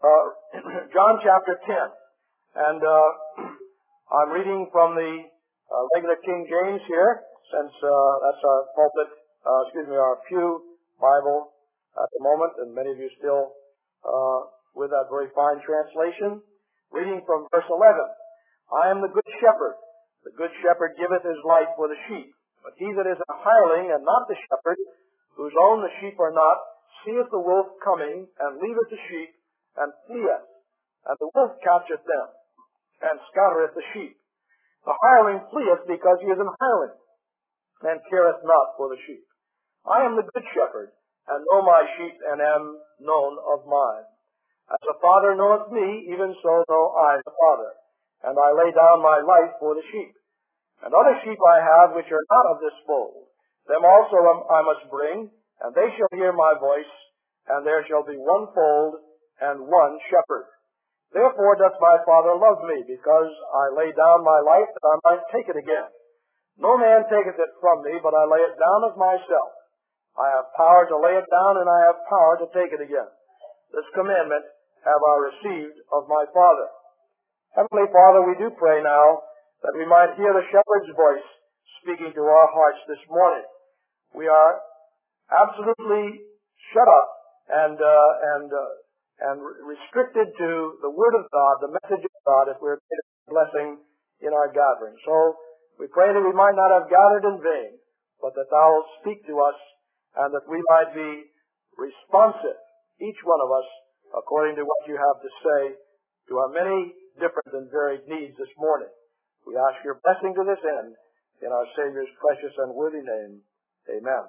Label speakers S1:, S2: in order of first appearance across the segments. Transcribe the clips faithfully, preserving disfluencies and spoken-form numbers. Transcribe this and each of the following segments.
S1: uh, John chapter ten. And uh, I'm reading from the uh, regular King James here, since uh, that's our pulpit, uh, excuse me, our pew Bible at the moment, and many of you still uh, with that very fine translation. Reading from verse eleven. I am the good shepherd. The good shepherd giveth his life for the sheep. But he that is a hireling and not the shepherd, whose own the sheep are not, seeth the wolf coming, and leaveth the sheep, and fleeth. And the wolf catcheth them, and scattereth the sheep. The hireling fleeth because he is an hireling, and careth not for the sheep. I am the good shepherd, and know my sheep, and am known of mine. As the Father knoweth me, even so know I the Father. And I lay down my life for the sheep. And other sheep I have which are not of this fold. Them also I must bring, and they shall hear my voice, and there shall be one fold and one shepherd. Therefore doth my Father love me, because I lay down my life that I might take it again. No man taketh it from me, but I lay it down of myself. I have power to lay it down, and I have power to take it again. This commandment have I received of my Father. Heavenly Father, we do pray now that we might hear the shepherd's voice speaking to our hearts this morning. We are absolutely shut up and uh, and uh, and restricted to the Word of God, the message of God, if we're made a blessing in our gathering. So we pray that we might not have gathered in vain, but that Thou wilt speak to us, and that we might be responsive, each one of us, according to what You have to say to our many different and varied needs this morning. We ask Your blessing to this end, in our Savior's precious and worthy name. Amen.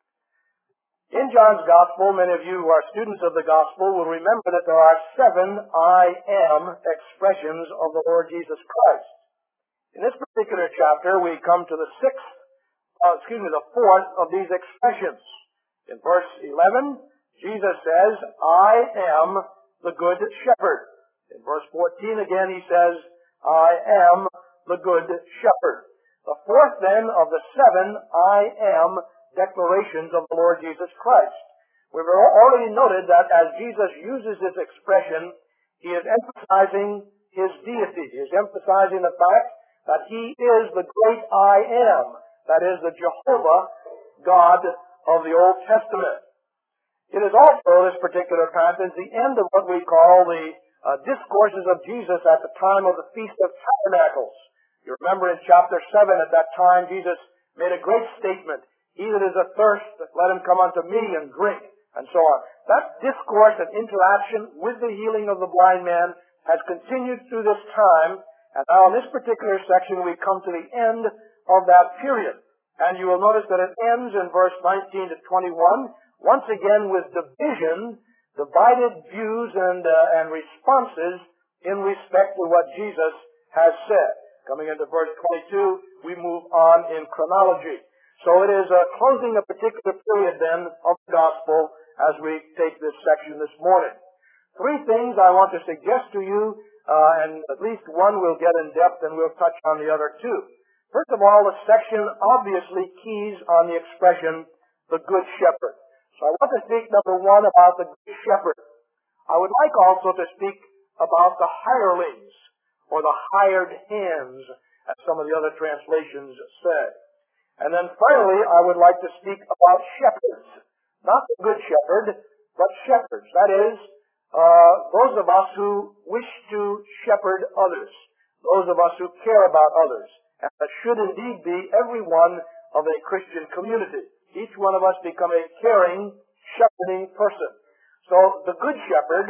S1: In John's Gospel, many of you who are students of the Gospel will remember that there are seven I am expressions of the Lord Jesus Christ. In this particular chapter, we come to the sixth, uh, excuse me, the fourth of these expressions. In verse eleven, Jesus says, I am the good shepherd. In verse fourteen again, he says, I am the good shepherd. The fourth then of the seven I am declarations of the Lord Jesus Christ. We've already noted that as Jesus uses this expression, he is emphasizing his deity. He is emphasizing the fact that he is the great I am. That is the Jehovah God of the Old Testament. It is also, this particular passage, the end of what we call the Uh, discourses of Jesus at the time of the Feast of Tabernacles. You remember in chapter seven, at that time, Jesus made a great statement. He that is athirst, let him come unto me and drink, and so on. That discourse and interaction with the healing of the blind man has continued through this time, and now in this particular section we come to the end of that period. And you will notice that it ends in verse nineteen to twenty-one, once again with division, divided views and uh, and responses in respect to what Jesus has said. Coming into verse twenty-two, we move on in chronology. So it is uh, closing a particular period then of the gospel as we take this section this morning. Three things I want to suggest to you, uh, and at least one we'll get in depth, and we'll touch on the other two. First of all, the section obviously keys on the expression, the Good Shepherd. So I want to speak, number one, about the Good Shepherd. I would like also to speak about the hirelings, or the hired hands, as some of the other translations say. And then finally, I would like to speak about shepherds. Not the Good Shepherd, but shepherds. That is, uh, those of us who wish to shepherd others. Those of us who care about others. And that should indeed be every one of a Christian community. Each one of us become a caring, shepherding person. So, the Good Shepherd,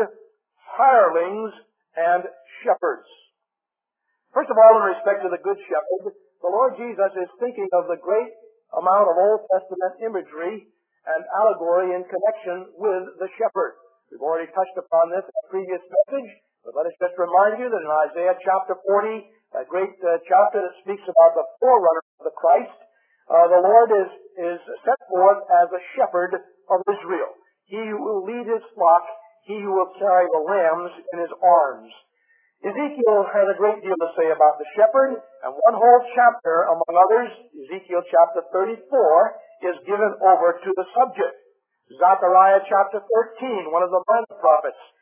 S1: hirelings, and shepherds. First of all, in respect to the Good Shepherd, the Lord Jesus is thinking of the great amount of Old Testament imagery and allegory in connection with the shepherd. We've already touched upon this in a previous message, but let us just remind you that in Isaiah chapter forty, that great uh, chapter that speaks about the forerunner of the Christ, Uh, the Lord is, is set forth as a shepherd of Israel. He who will lead his flock, he who will carry the lambs in his arms. Ezekiel has a great deal to say about the shepherd, and one whole chapter, among others, Ezekiel chapter thirty-four, is given over to the subject. Zechariah chapter thirteen, one of the minor prophets,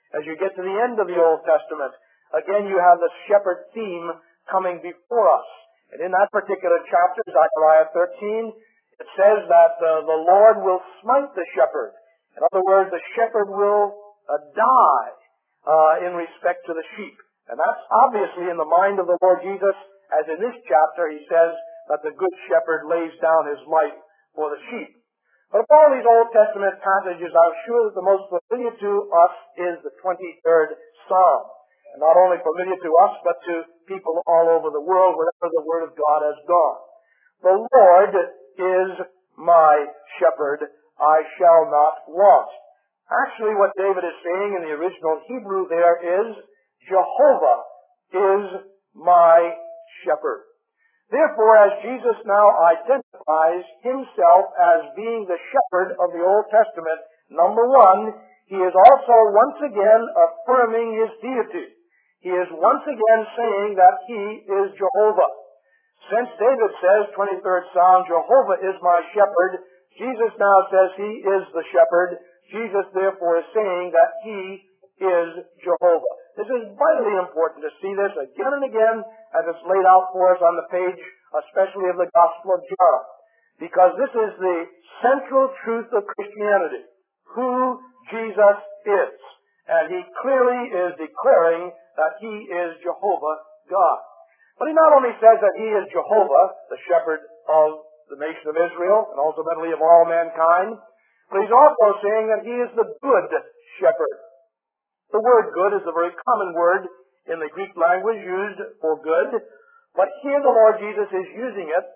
S1: As you get to the end of the Old Testament, again you have the shepherd theme coming before us. And in that particular chapter, Zechariah thirteen, it says that uh, the Lord will smite the shepherd. In other words, the shepherd will uh, die uh, in respect to the sheep. And that's obviously in the mind of the Lord Jesus, as in this chapter he says that the good shepherd lays down his life for the sheep. But of all these Old Testament passages, I'm sure that the most familiar to us is the twenty-third Psalm. And not only familiar to us, but to people all over the world, wherever the Word of God has gone. The Lord is my shepherd, I shall not want. Actually, what David is saying in the original Hebrew there is, Jehovah is my shepherd. Therefore, as Jesus now identifies himself as being the shepherd of the Old Testament, number one, he is also once again affirming his deity. He is once again saying that he is Jehovah. Since David says, twenty-third Psalm, Jehovah is my shepherd, Jesus now says he is the shepherd. Jesus therefore is saying that he is Jehovah. This is vitally important to see this again and again as it's laid out for us on the page, especially of the Gospel of John. Because this is the central truth of Christianity, who Jesus is. And he clearly is declaring that he is Jehovah God. But he not only says that he is Jehovah, the shepherd of the nation of Israel, and ultimately of all mankind, but he's also saying that he is the good shepherd. The word good is a very common word in the Greek language used for good, but here the Lord Jesus is using it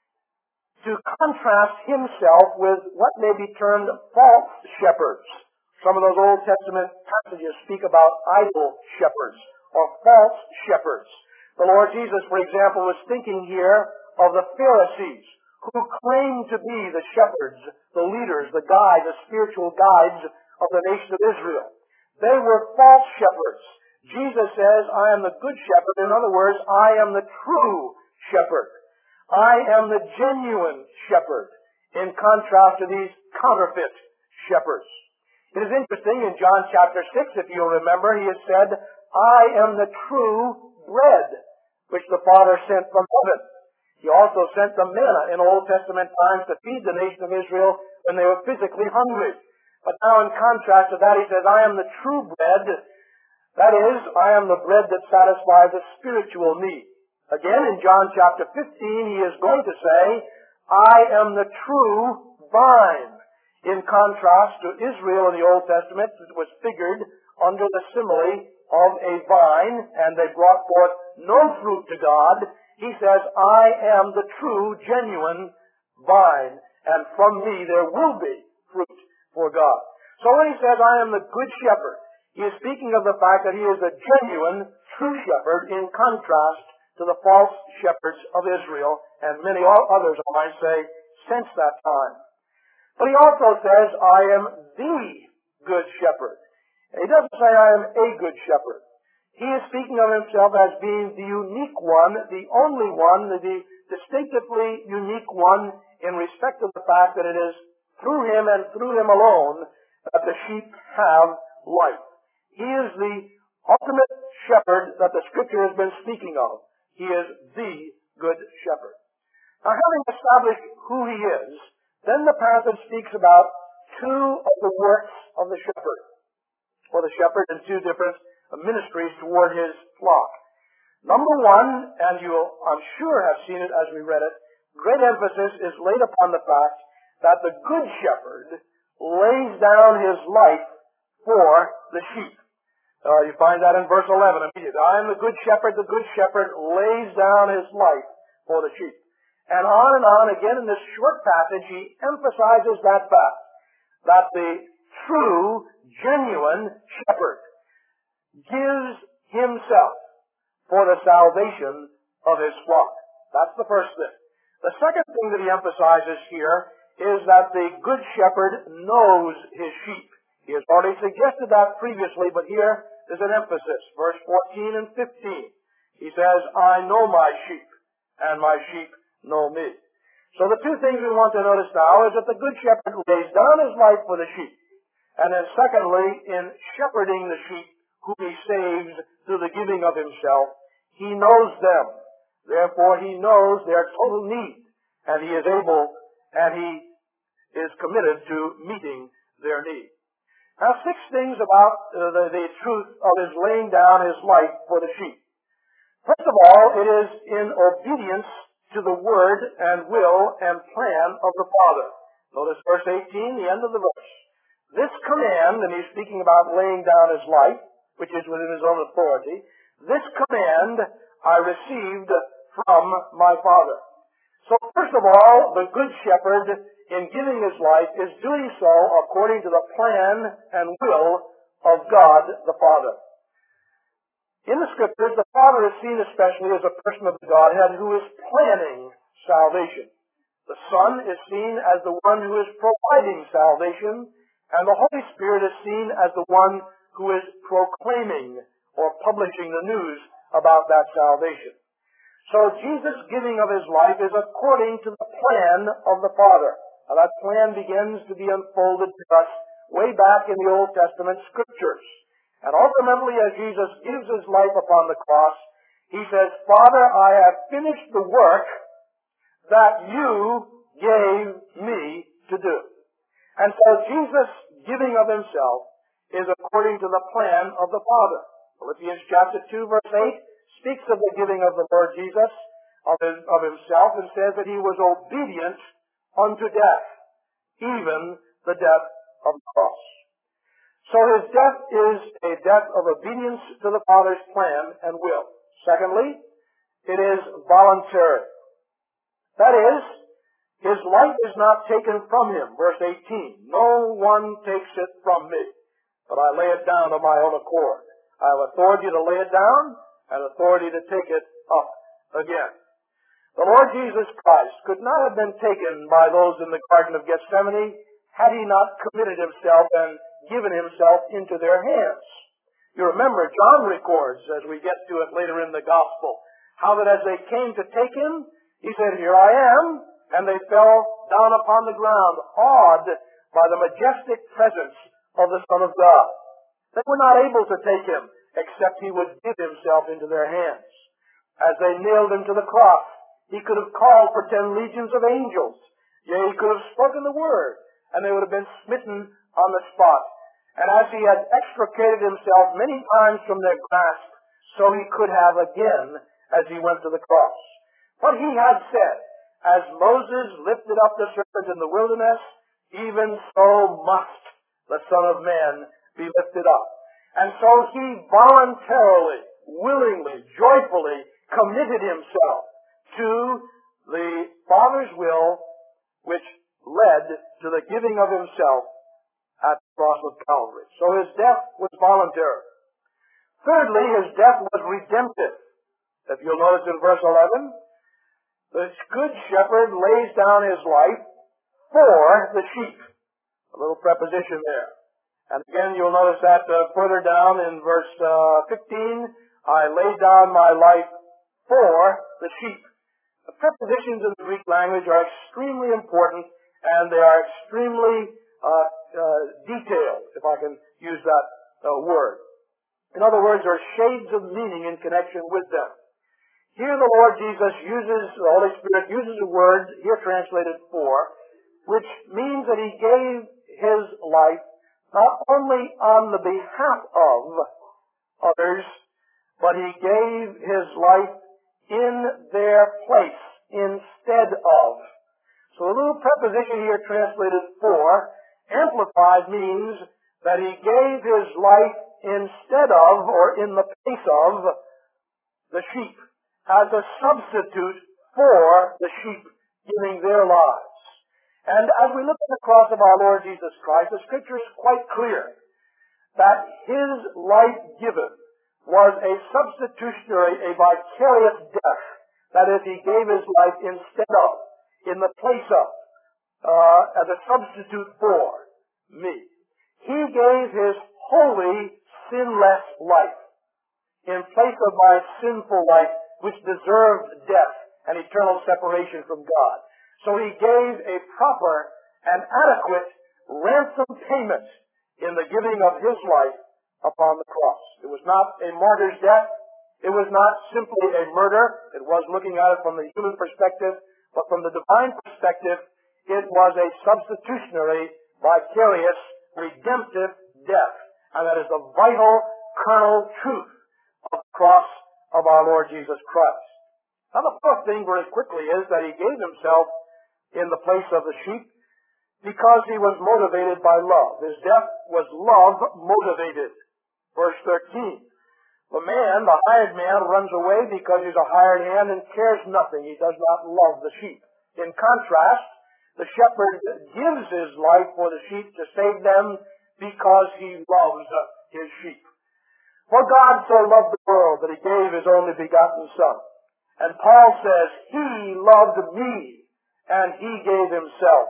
S1: to contrast himself with what may be termed false shepherds. Some of those Old Testament passages speak about idol shepherds or false shepherds. The Lord Jesus, for example, was thinking here of the Pharisees who claimed to be the shepherds, the leaders, the guides, the spiritual guides of the nation of Israel. They were false shepherds. Jesus says, I am the good shepherd. In other words, I am the true shepherd. I am the genuine shepherd, in contrast to these counterfeit shepherds. It is interesting, in John chapter six, if you'll remember, he has said, I am the true bread, which the Father sent from heaven. He also sent the manna in Old Testament times to feed the nation of Israel when they were physically hungry. But now in contrast to that, he says, I am the true bread. That is, I am the bread that satisfies a spiritual need. Again, in John chapter fifteen, he is going to say, I am the true vine. In contrast to Israel in the Old Testament, it was figured under the simile of a vine, and they brought forth no fruit to God. He says, I am the true, genuine vine, and from me there will be fruit for God. So when he says, I am the good shepherd, he is speaking of the fact that he is a genuine, true shepherd in contrast to the false shepherds of Israel, and many others, I might say, since that time. But he also says, I am the good shepherd. And he doesn't say, I am a good shepherd. He is speaking of himself as being the unique one, the only one, the distinctively unique one in respect of the fact that it is through him and through him alone that the sheep have life. He is the ultimate shepherd that the Scripture has been speaking of. He is the good shepherd. Now, having established who he is, then the passage speaks about two of the works of the shepherd, or the shepherd in two different ministries toward his flock. Number one, and you'll, I'm sure, have seen it as we read it, great emphasis is laid upon the fact that the good shepherd lays down his life for the sheep. Uh, you find that in verse eleven immediately. I am the good shepherd. The good shepherd lays down his life for the sheep. And on and on, again in this short passage, he emphasizes that fact, that the true, genuine shepherd gives himself for the salvation of his flock. That's the first thing. The second thing that he emphasizes here is that the good shepherd knows his sheep. He has already suggested that previously, but here is an emphasis. Verse fourteen and fifteen. He says, I know my sheep, and my sheep know me. So the two things we want to notice now is that the good shepherd lays down his life for the sheep. And then secondly, in shepherding the sheep whom he saves through the giving of himself, he knows them. Therefore, he knows their total need, and he is able, and he is committed to meeting their need. Now, six things about uh, the, the truth of his laying down his life for the sheep. First of all, it is in obedience to the word and will and plan of the Father. Notice verse eighteen, the end of the verse. This command, and he's speaking about laying down his life, which is within his own authority, this command I received from my Father. So first of all, the Good Shepherd, in giving his life, is doing so according to the plan and will of God the Father. In the Scriptures, the Father is seen especially as a person of the Godhead who is planning salvation. The Son is seen as the one who is providing salvation, and the Holy Spirit is seen as the one who is proclaiming or publishing the news about that salvation. So Jesus' giving of his life is according to the plan of the Father. Now that plan begins to be unfolded to us way back in the Old Testament Scriptures. And ultimately, as Jesus gives his life upon the cross, he says, Father, I have finished the work that you gave me to do. And so Jesus' giving of himself is according to the plan of the Father. Philippians chapter two, verse eight, speaks of the giving of the Lord Jesus, of, his, of himself, and says that he was obedient unto death, even the death of the cross. So his death is a death of obedience to the Father's plan and will. Secondly, it is voluntary. That is, his life is not taken from him. Verse eighteen, no one takes it from me, but I lay it down of my own accord. I have authority to lay it down and authority to take it up again. The Lord Jesus Christ could not have been taken by those in the Garden of Gethsemane had he not committed himself and given himself into their hands. You remember, John records, as we get to it later in the Gospel, how that as they came to take him, he said, Here I am, and they fell down upon the ground, awed by the majestic presence of the Son of God. They were not able to take him, except he would give himself into their hands. As they nailed him to the cross, he could have called for ten legions of angels. Yea, he could have spoken the word, and they would have been smitten on the spot. And as he had extricated himself many times from their grasp, so he could have again as he went to the cross. But he had said, as Moses lifted up the serpent in the wilderness, even so must the Son of Man be lifted up. And so he voluntarily, willingly, joyfully committed himself to the Father's will, which led to the giving of himself at the cross of Calvary. So his death was voluntary. Thirdly, his death was redemptive. If you'll notice in verse eleven, the good shepherd lays down his life for the sheep. A little preposition there. And again, you'll notice that uh, further down in verse uh, fifteen, I lay down my life for the sheep. The prepositions in the Greek language are extremely important, and they are extremely uh, uh, detailed, if I can use that uh, word. In other words, there are shades of meaning in connection with them. Here the Lord Jesus uses, the Holy Spirit uses a word, here translated for, which means that he gave his life not only on the behalf of others, but he gave his life in their place, instead of. So a little preposition here translated for, amplified, means that he gave his life instead of, or in the place of, the sheep, as a substitute for the sheep giving their lives. And as we look at the cross of our Lord Jesus Christ, the Scripture is quite clear that his life given was a substitutionary, a vicarious death. That is, he gave his life instead of, in the place of, uh, as a substitute for me. He gave his holy, sinless life in place of my sinful life, which deserved death and eternal separation from God. So he gave a proper and adequate ransom payment in the giving of his life upon the cross. It was not a martyr's death. It was not simply a murder. It was looking at it from the human perspective, but from the divine perspective, it was a substitutionary, vicarious, redemptive death. And that is the vital, kernel truth of the cross of our Lord Jesus Christ. Now the fourth thing very quickly is that he gave himself in the place of the sheep because he was motivated by love. His death was love motivated. Verse thirteen. The man, the hired man, runs away because he's a hired hand and cares nothing. He does not love the sheep. In contrast, the shepherd gives his life for the sheep to save them because he loves his sheep. For God so loved the world that he gave his only begotten Son. And Paul says, he loved me and he gave himself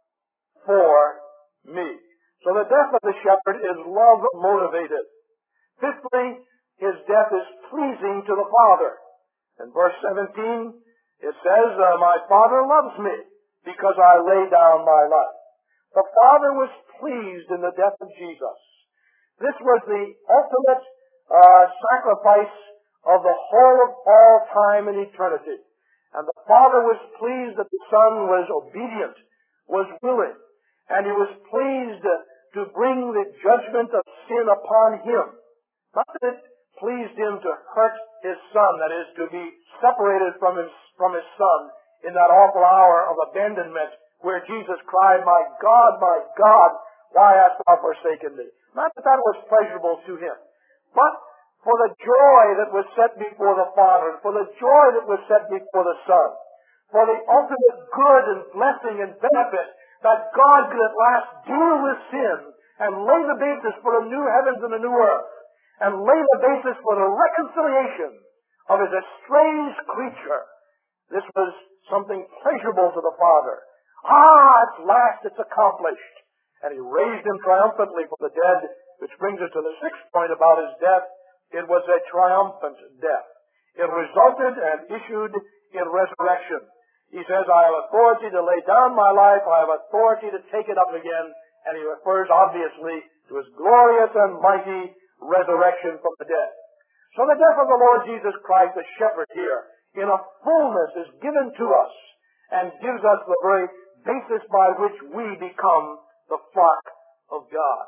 S1: for me. So the death of the shepherd is love motivated. Fifthly, his death is pleasing to the Father. In verse seventeen, it says, uh, my Father loves me because I lay down my life. The Father was pleased in the death of Jesus. This was the ultimate uh, sacrifice of the whole of all time and eternity. And the Father was pleased that the Son was obedient, was willing, and he was pleased to bring the judgment of sin upon him. Not that it pleased him to hurt his Son, that is, to be separated from his, from his Son in that awful hour of abandonment where Jesus cried, my God, my God, why hast thou forsaken me? Not that that was pleasurable to him, but for the joy that was set before the Father, for the joy that was set before the Son, for the ultimate good and blessing and benefit that God could at last deal with sin and lay the basis for the new heavens and the new earth, and lay the basis for the reconciliation of his estranged creature. This was something pleasurable to the Father. Ah, at last it's accomplished. And he raised him triumphantly from the dead, which brings us to the sixth point about his death. It was a triumphant death. It resulted and issued in resurrection. He says, I have authority to lay down my life. I have authority to take it up again. And he refers, obviously, to his glorious and mighty resurrection from the dead. So the death of the Lord Jesus Christ, the shepherd here, in a fullness is given to us and gives us the very basis by which we become the flock of God.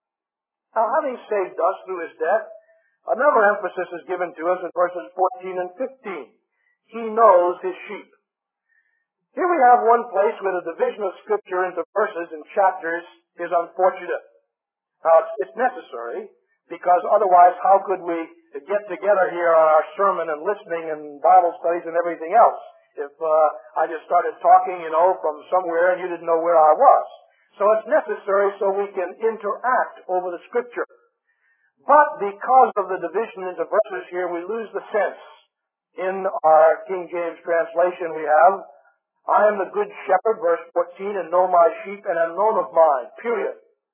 S1: Now, having saved us through his death, another emphasis is given to us in verses fourteen and fifteen. He knows his sheep. Here we have one place where the division of Scripture into verses and chapters is unfortunate. Now, it's necessary, because otherwise how could we get together here on our sermon and listening and Bible studies and everything else if uh, I just started talking, you know, from somewhere and you didn't know where I was. So it's necessary so we can interact over the Scripture. But because of the division into verses here, we lose the sense. In our King James translation we have, I am the good shepherd, verse fourteen, and know my sheep and am known of mine, period.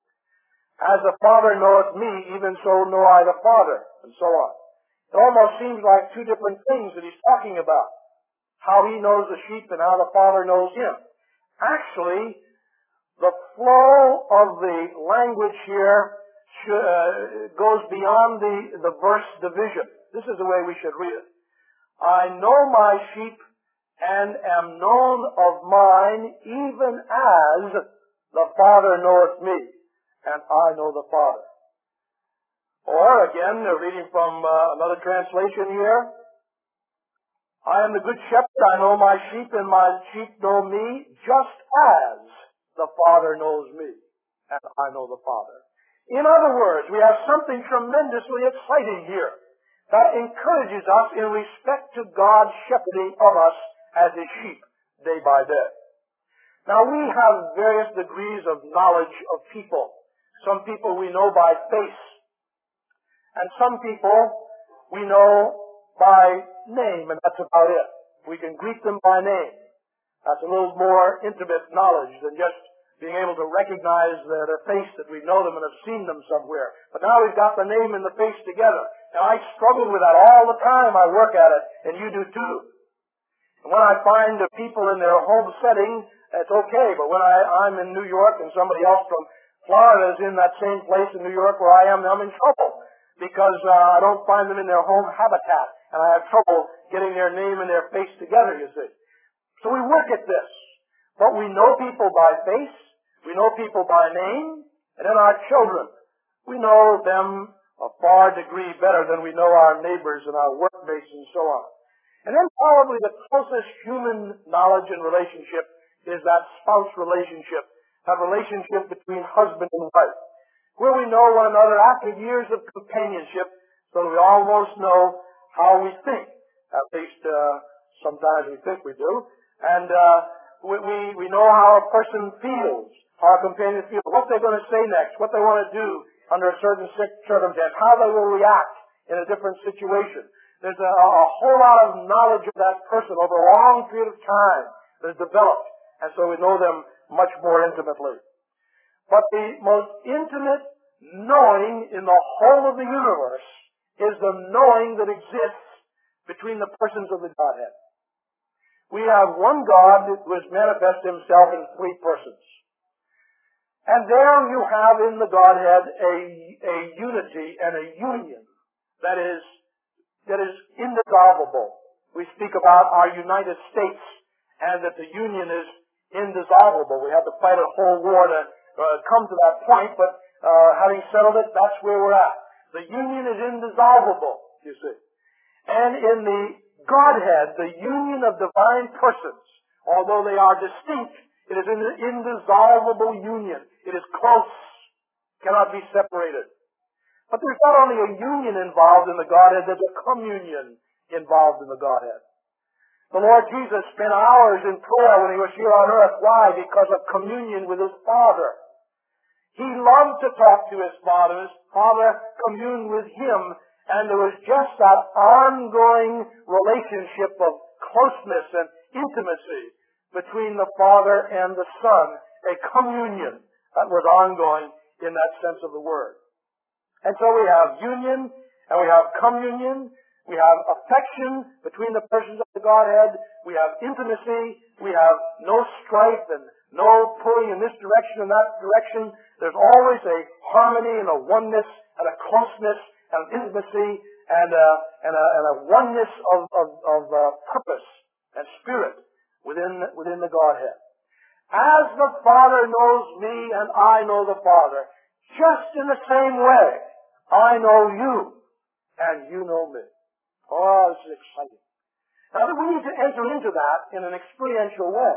S1: As the Father knoweth me, even so know I the Father, and so on. It almost seems like two different things that he's talking about. How he knows the sheep and how the Father knows him. Actually, the flow of the language here should, uh, goes beyond the, the verse division. This is the way we should read it. I know my sheep and am known of mine, even as the Father knoweth me, and I know the Father. Or, again, reading from uh, another translation here, I am the good shepherd, I know my sheep, and my sheep know me, just as the Father knows me, and I know the Father. In other words, we have something tremendously exciting here that encourages us in respect to God's shepherding of us as his sheep, day by day. Now, we have various degrees of knowledge of people. Some people we know by face, and some people we know by name, and that's about it. We can greet them by name. That's a little more intimate knowledge than just being able to recognize their, their face, that we know them and have seen them somewhere. But now we've got the name and the face together. Now, I struggle with that all the time. I work at it, and you do too. And when I find the people in their home setting, it's okay. But when I, I'm in New York and somebody else from Florida is in that same place in New York where I am. I'm in trouble because uh, I don't find them in their home habitat, and I have trouble getting their name and their face together, you see. So we work at this. But we know people by face, we know people by name, and then our children. We know them a far degree better than we know our neighbors and our workmates and so on. And then probably the closest human knowledge and relationship is that spouse relationship, that relationship between husband and wife, where we know one another after years of companionship, so we almost know how we think. At least uh, sometimes we think we do. And uh, we, we, we know how a person feels, how a companion feels, what they're going to say next, what they want to do under a certain circumstance, how they will react in a different situation. There's a, a whole lot of knowledge of that person over a long period of time that is developed, and so we know them much more intimately. But the most intimate knowing in the whole of the universe is the knowing that exists between the persons of the Godhead. We have one God who has manifested himself in three persons. And there you have in the Godhead a, a unity and a union that is, that is indissoluble. We speak about our United States and that the union is indissoluble. We had to fight a whole war to uh, come to that point, but uh, having settled it, that's where we're at. The union is indissoluble, you see. And in the Godhead, the union of divine persons, although they are distinct, it is an indissoluble union. It is close, cannot be separated. But there's not only a union involved in the Godhead, there's a communion involved in the Godhead. The Lord Jesus spent hours in prayer when he was here on earth. Why? Because of communion with his Father. He loved to talk to his Father. His Father communed with him, and there was just that ongoing relationship of closeness and intimacy between the Father and the Son, a communion that was ongoing in that sense of the word. And so we have union, and we have communion, we have affection between the persons of the Godhead, we have intimacy, we have no strife and no pulling in this direction and that direction. There's always a harmony and a oneness and a closeness and intimacy and a, and a, and a oneness of, of, of uh, purpose and spirit within, within the Godhead. As the Father knows me and I know the Father, just in the same way, I know you and you know me. Oh, this is exciting. Now, we need to enter into that in an experiential way.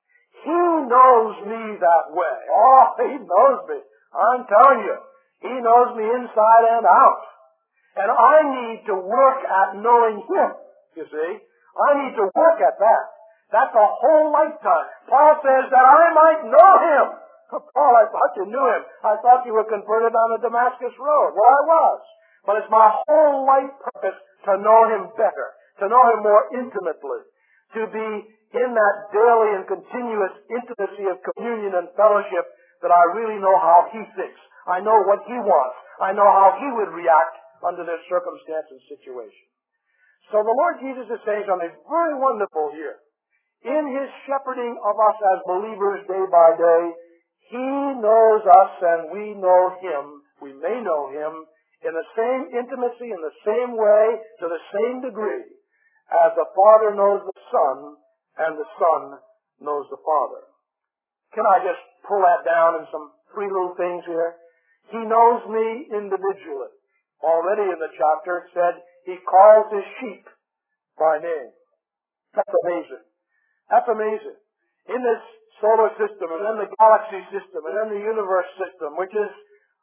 S1: He knows me that way. Oh, he knows me. I'm telling you, he knows me inside and out. And I need to work at knowing him, you see. I need to work at that. That's a whole lifetime. Paul says that I might know him. Paul, I thought you knew him. I thought you were converted on the Damascus Road. Well, I was. But it's my whole life purpose to know him better, to know him more intimately, to be in that daily and continuous intimacy of communion and fellowship that I really know how he thinks. I know what he wants. I know how he would react under this circumstance and situation. So the Lord Jesus is saying something very wonderful here. In his shepherding of us as believers day by day, he knows us and we know him. We may know him in the same intimacy, in the same way, to the same degree, as the Father knows the Son and the Son knows the Father. Can I just pull that down in some three little things here? He knows me individually. Already in the chapter it said he calls his sheep by name. That's amazing. That's amazing. In this solar system, and in the galaxy system, and in the universe system, which is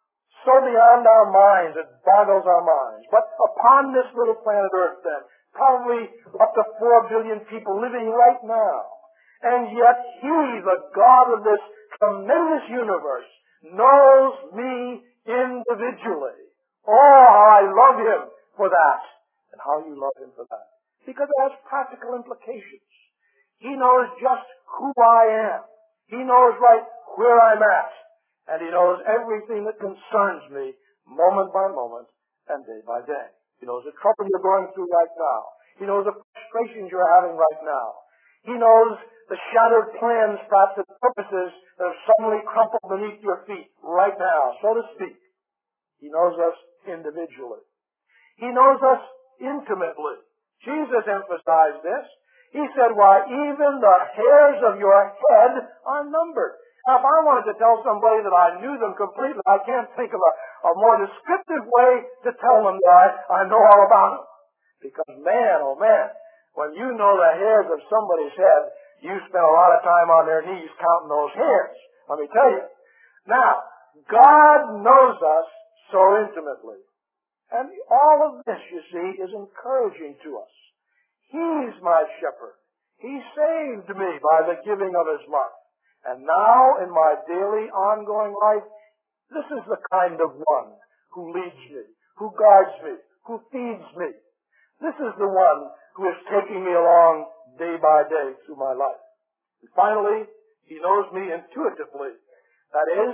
S1: so beyond our minds, it boggles our minds. But upon this little planet Earth then, probably up to four billion people living right now. And yet he, the God of this tremendous universe, knows me individually. Oh, how I love him for that. And how you love him for that. Because it has practical implications. He knows just who I am. He knows right where I'm at. And he knows everything that concerns me moment by moment and day by day. He knows the trouble you're going through right now. He knows the frustrations you're having right now. He knows the shattered plans perhaps that purposes that have suddenly crumpled beneath your feet right now, so to speak. He knows us individually. He knows us intimately. Jesus emphasized this. He said, why, even the hairs of your head are numbered. Now, if I wanted to tell somebody that I knew them completely, I can't think of a, a more descriptive way to tell them that I, I know all about them. Because, man, oh man, when you know the hairs of somebody's head, you spend a lot of time on their knees counting those hairs. Let me tell you. Now, God knows us so intimately. And all of this, you see, is encouraging to us. He's my shepherd. He saved me by the giving of His life. And now, in my daily, ongoing life, this is the kind of one who leads me, who guides me, who feeds me. This is the one who is taking me along day by day through my life. And finally, He knows me intuitively. That is,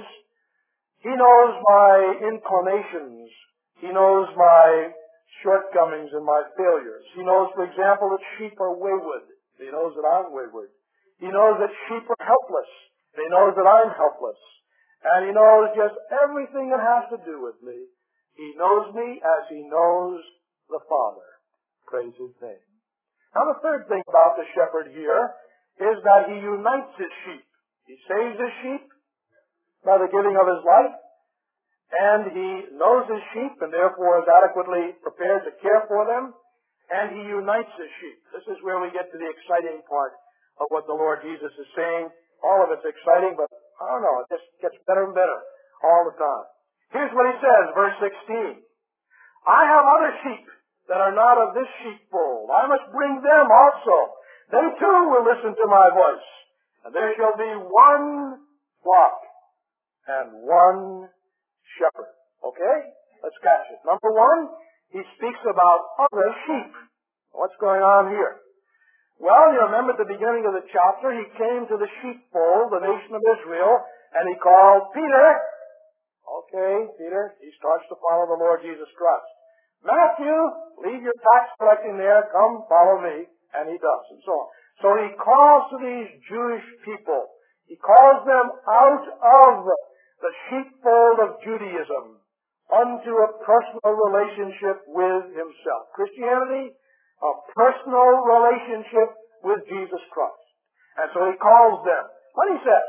S1: He knows my inclinations. He knows my shortcomings and my failures. He knows, for example, that sheep are wayward. He knows that I'm wayward. He knows that sheep are helpless. He knows that I'm helpless. And He knows just everything that has to do with me. He knows me as He knows the Father. Praise His name. Now, the third thing about the shepherd here is that He unites His sheep. He saves His sheep by the giving of His life. And He knows His sheep and therefore is adequately prepared to care for them. And He unites His sheep. This is where we get to the exciting part of what the Lord Jesus is saying. All of it's exciting, but I don't know, it just gets better and better all the time. Here's what He says, verse sixteen. I have other sheep that are not of this sheepfold. I must bring them also. They too will listen to my voice. And there shall be one flock and one shepherd. Okay? Let's catch it. Number one, He speaks about other sheep. What's going on here? Well, you remember at the beginning of the chapter, He came to the sheepfold, the nation of Israel, and He called Peter. Okay, Peter, he starts to follow the Lord Jesus Christ. Matthew, leave your tax collecting there, come follow me. And he does, and so on. So He calls to these Jewish people. He calls them out of the sheepfold of Judaism unto a personal relationship with Himself. Christianity, a personal relationship with Jesus Christ. And so He calls them. What He says,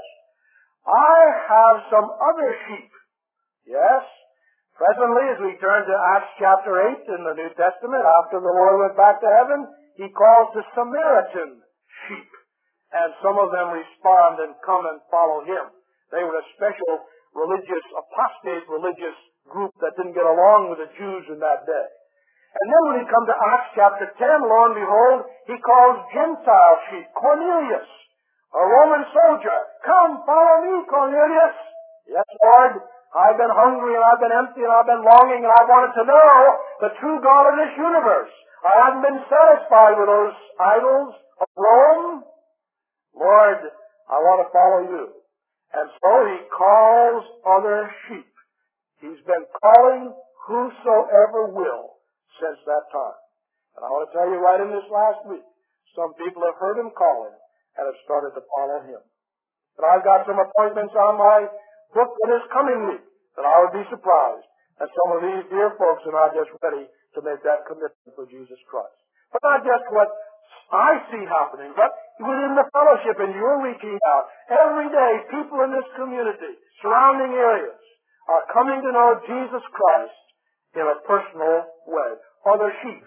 S1: I have some other sheep. Yes. Presently, as we turn to Acts chapter eight in the New Testament, after the Lord went back to heaven, He calls the Samaritan sheep. And some of them respond and come and follow Him. They were a special religious, apostate religious group that didn't get along with the Jews in that day. And then when you come to Acts chapter ten, lo and behold, He calls Gentile sheep, Cornelius, a Roman soldier. Come, follow me, Cornelius. Yes, Lord, I've been hungry and I've been empty and I've been longing and I wanted to know the true God of this universe. I haven't been satisfied with those idols of Rome. Lord, I want to follow You. And so He calls other sheep. He's been calling whosoever will since that time. And I want to tell you right in this last week, some people have heard Him calling and have started to follow Him. But I've got some appointments on my book for this coming week that I would be surprised that some of these dear folks are not just ready to make that commitment for Jesus Christ. But not just what I see happening, but within the fellowship, and you're reaching out. Every day, people in this community, surrounding areas, are coming to know Jesus Christ in a personal way. Other sheep.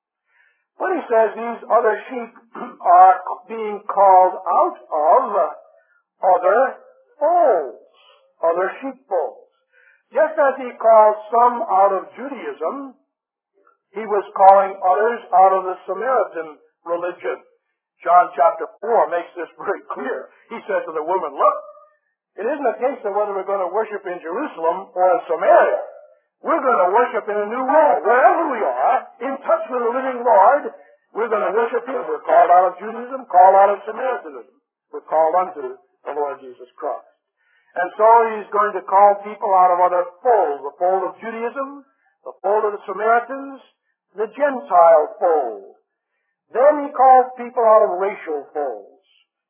S1: When He says these other sheep are being called out of other folds, other sheepfolds. Just as He called some out of Judaism, He was calling others out of the Samaritan religion. John chapter four makes this very clear. He said to the woman, look, it isn't a case of whether we're going to worship in Jerusalem or in Samaria. We're going to worship in a new world. Wherever we are, in touch with the living Lord, we're going to worship Him. We're called out of Judaism, called out of Samaritanism. We're called unto the Lord Jesus Christ. And so He's going to call people out of other folds, the fold of Judaism, the fold of the Samaritans, the Gentile fold. Then He calls people out of racial folds.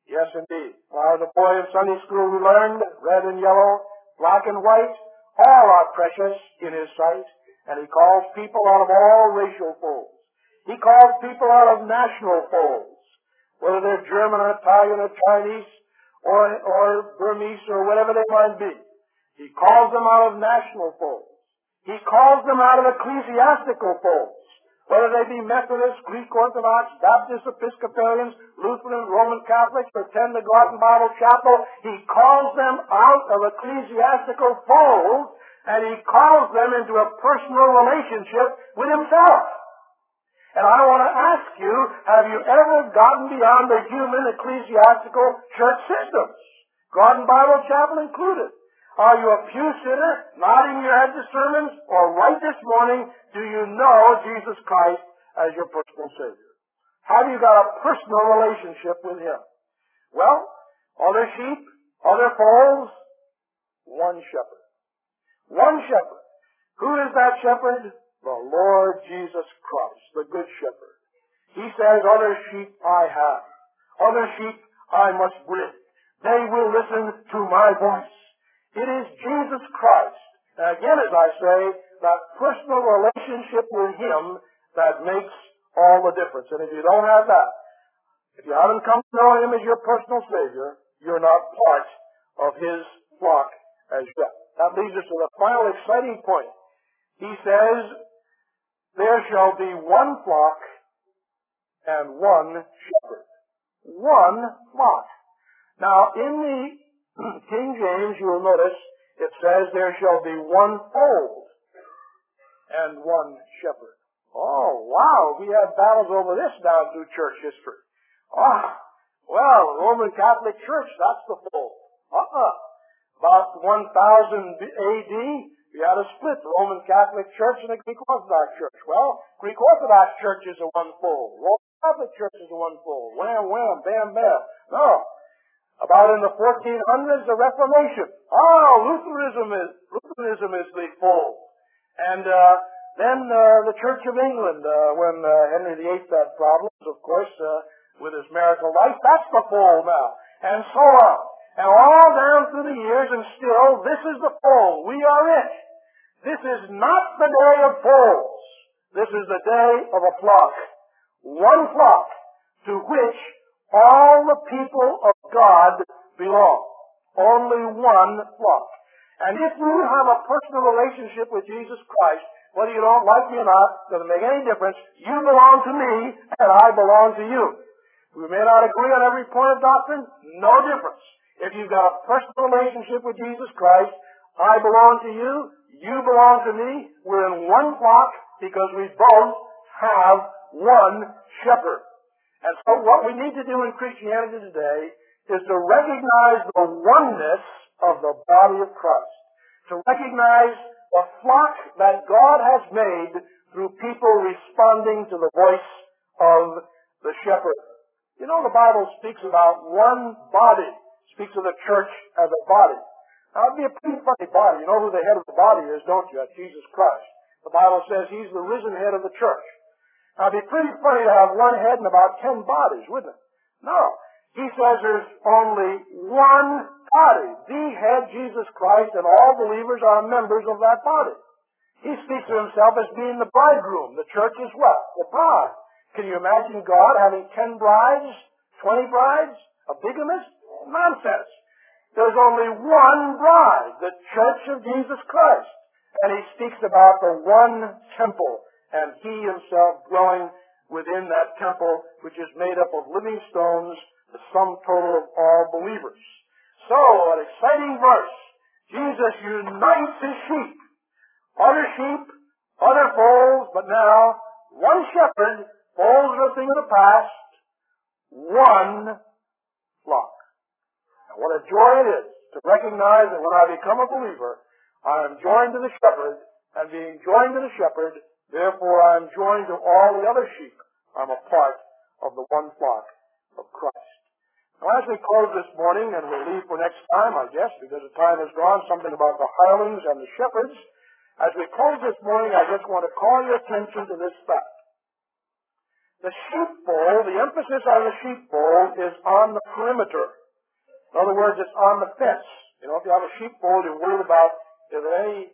S1: Yes, indeed. When I was a boy in Sunday school, we learned red and yellow, black and white, all are precious in His sight. And He calls people out of all racial folds. He calls people out of national folds, whether they're German or Italian or Chinese or, or Burmese or whatever they might be. He calls them out of national folds. He calls them out of ecclesiastical folds, whether they be Methodist, Greek Orthodox, Baptist, Episcopalians, Lutheran, Roman Catholics, or attend the Garden Bible Chapel. He calls them out of ecclesiastical folds, and He calls them into a personal relationship with Himself. And I want to ask you, have you ever gotten beyond the human ecclesiastical church systems? Garden Bible Chapel included. Are you a pew sitter, nodding your head to sermons, or right this morning, do you know Jesus Christ as your personal Savior? Have you got a personal relationship with Him? Well, other sheep, other folds, one shepherd. One shepherd. Who is that shepherd? The Lord Jesus Christ, the Good Shepherd. He says, other sheep I have. Other sheep I must bring. They will listen to my voice. It is Jesus Christ. And again, as I say, that personal relationship with Him that makes all the difference. And if you don't have that, if you haven't come to know Him as your personal Savior, you're not part of His flock as yet. That leads us to the final exciting point. He says, there shall be one flock and one shepherd. One flock. Now, in the King James, you will notice, it says there shall be one fold and one shepherd. Oh, wow, we had battles over this down through church history. Ah, well, Roman Catholic Church, that's the fold. Uh-uh. About one thousand A D, we had a split, Roman Catholic Church and the Greek Orthodox Church. Well, Greek Orthodox Church is a one fold. Roman Catholic Church is a one fold. Wham, wham, bam, bam. No. About in the fourteen hundreds, the Reformation. Oh, Lutheranism is, Lutheranism is the fold. And uh, then uh, the Church of England, uh, when uh, Henry the Eighth had problems, of course, uh, with his marital life, that's the fold now. And so on. And all down through the years, and still, this is the fold. We are it. This is not the day of folds. This is the day of a flock. One flock to which all the people of God belong. Only one flock. And if you have a personal relationship with Jesus Christ, whether you don't like me or not, doesn't make any difference. You belong to me, and I belong to you. We may not agree on every point of doctrine, no difference. If you've got a personal relationship with Jesus Christ, I belong to you, you belong to me, we're in one flock because we both have one shepherd. And so what we need to do in Christianity today is to recognize the oneness of the body of Christ. To recognize the flock that God has made through people responding to the voice of the shepherd. You know, the Bible speaks about one body, speaks of the church as a body. Now, it'd be a pretty funny body. You know who the head of the body is, don't you? That's Jesus Christ. The Bible says He's the risen head of the church. Now, it'd be pretty funny to have one head and about ten bodies, wouldn't it? No. He says there's only one body. The head, Jesus Christ, and all believers are members of that body. He speaks of Himself as being the bridegroom. The church is what? The bride. Can you imagine God having ten brides, twenty brides? A bigamist? Nonsense. There's only one bride, the church of Jesus Christ. And He speaks about the one temple, and He Himself dwelling within that temple, which is made up of living stones, the sum total of all believers. So, an exciting verse. Jesus unites His sheep. Other sheep, other folds, but now, one shepherd, folds are a thing of the past, one flock. And what a joy it is to recognize that when I become a believer, I am joined to the shepherd, and being joined to the shepherd, therefore I am joined to all the other sheep. I'm a part of the one flock of Christ. Now, as we close this morning, and we'll leave for next time, I guess, because the time has gone, something about the hirelings and the shepherds. As we close this morning, I just want to call your attention to this fact. The sheepfold, the emphasis on the sheepfold is on the perimeter. In other words, it's on the fence. You know, if you have a sheepfold, you're worried about is there any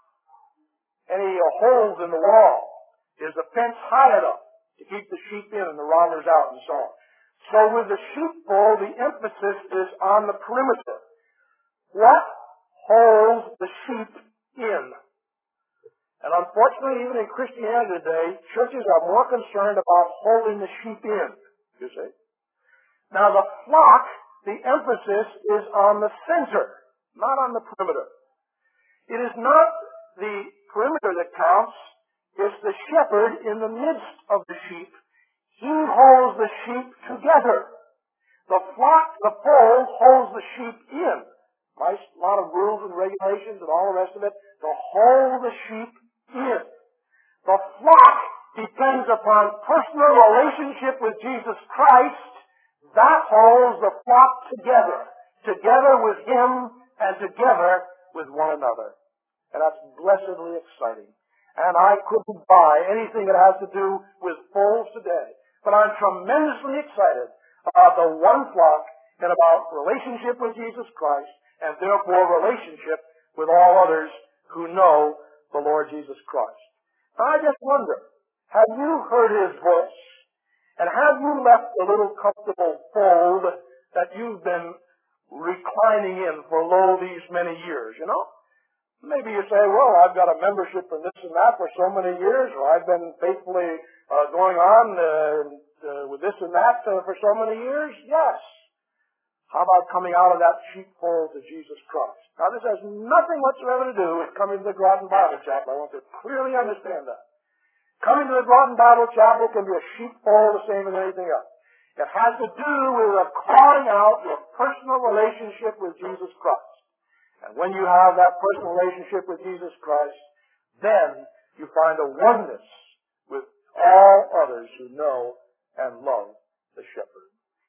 S1: any uh, holes in the wall? Is the fence high enough to keep the sheep in and the robbers out and so on? So with the sheepfold, the emphasis is on the perimeter. What holds the sheep in? And unfortunately, even in Christianity today, churches are more concerned about holding the sheep in, you see. Now the flock, the emphasis is on the center, not on the perimeter. It is not the perimeter that counts, it's the shepherd in the midst of the sheep. He holds the sheep together. The flock, the fold, holds the sheep in. Nice lot of rules and regulations and all the rest of it to hold the sheep in. The flock depends upon personal relationship with Jesus Christ. That holds the flock together. Together with Him and together with one another. And that's blessedly exciting. And I couldn't buy anything that has to do with folds today. But I'm tremendously excited about the one flock and about relationship with Jesus Christ and therefore relationship with all others who know the Lord Jesus Christ. And I just wonder, have you heard His voice? And have you left the little comfortable fold that you've been reclining in for lo these many years, you know? Maybe you say, well, I've got a membership in this and that for so many years, or I've been faithfully uh, going on uh, uh, with this and that uh, for so many years. Yes. How about coming out of that sheepfold to Jesus Christ? Now, this has nothing whatsoever to do with coming to the Groton Bible Chapel. I want to clearly understand that. Coming to the Groton Bible Chapel can be a sheepfold the same as anything else. It has to do with a calling out your personal relationship with Jesus Christ. And when you have that personal relationship with Jesus Christ, then you find a oneness with all others who know and love the shepherd.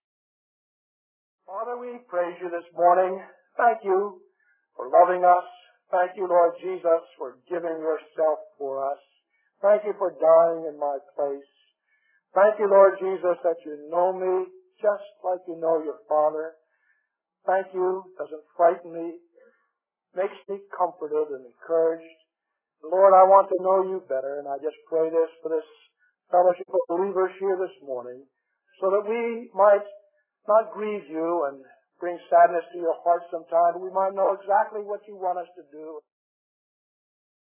S1: Father, we praise you this morning. Thank you for loving us. Thank you, Lord Jesus, for giving yourself for us. Thank you for dying in my place. Thank you, Lord Jesus, that you know me just like you know your Father. Thank you. It doesn't frighten me. Makes me comforted and encouraged. Lord, I want to know you better, and I just pray this for this fellowship of believers here this morning, so that we might not grieve you and bring sadness to your heart sometime. We might know exactly what you want us to do.